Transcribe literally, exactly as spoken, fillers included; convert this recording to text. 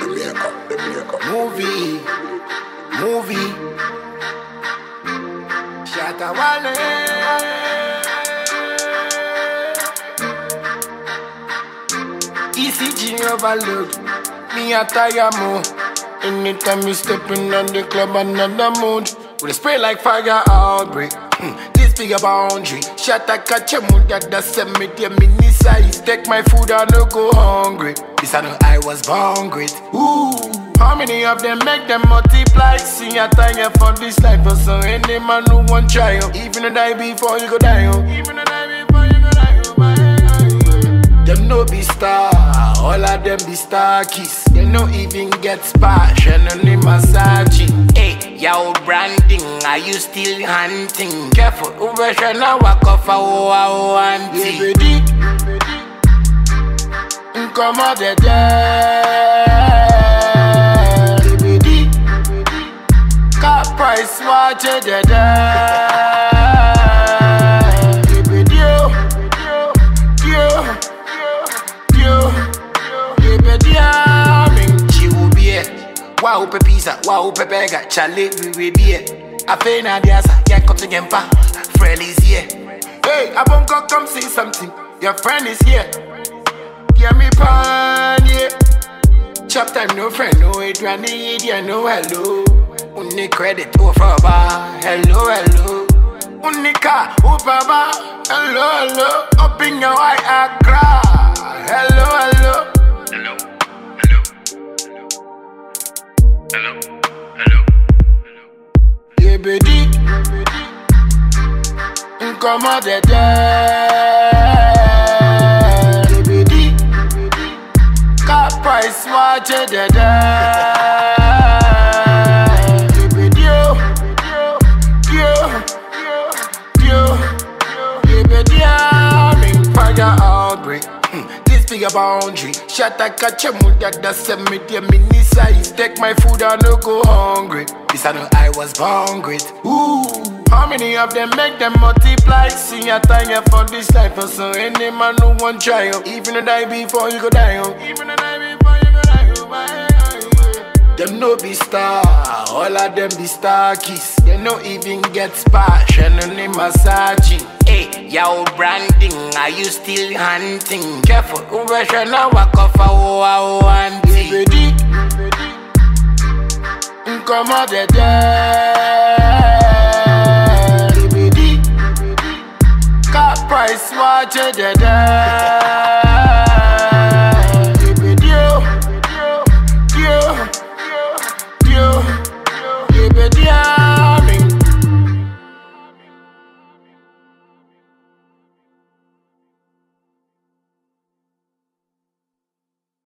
makeup, the makeup. Movie, movie. Shatta Wale. E C G overload. Me a tire more. Anytime me stepping on the club, another mood. With a spray like fire outbreak. Hmm. This big a boundary. Shatta catch a mood that does send me the mini size. Take my food and no go hungry. This I know I was born great. Ooh. How many of them make them multiply? See a tire for this life, but so any man who won't try. Oh. Even a die before you go die. Oh. Even a die before you go die. Oh. Them no be star, all of them be star kiss. They no even get splash and only massaging. Hey, yo branding, are you still hunting? Careful, over now walk off a wow auntie. Yeah, baby, come out the dead. Yeah, baby, car price watch it the dead. Wow, pepisa, wow, pepega, chale, we will be here. I pay na diasa, yeah, come to Gempa, friend is here. Hey, I won't go come see something, your friend is here. Give me pan, yeah. Chop time, no friend, no it, you need, yeah, no hello. Only credit, oh, for bar, hello, hello. Only car, oh, baba, hello, hello. Up in your eye, I cry, hello, hello. Hello, hello, hello, hello, hello. Yeah, baby, come out the dead. Yeah, baby, car price watch it the dead. Yeah, baby, yo, yo, yo, yeah, baby, I'm in fire outbreak. This big a boundary. Shatta catch a mood that does send me the mini size. Take my food and no go hungry. This I know I was born great. Ooh. How many of them make them multiply? See a tire for this life, but so any man who won't try. Oh. Even a die before you go die. Oh. Even a die before you go die. Oh. Them no be star, all of them be star kiss. They no even get splash and only massaging. Hey, yo branding, are you still hunting? Careful, over now walk off a wow auntie. Yeah, baby, come out the dead. Yeah, baby, car price watch it the dead.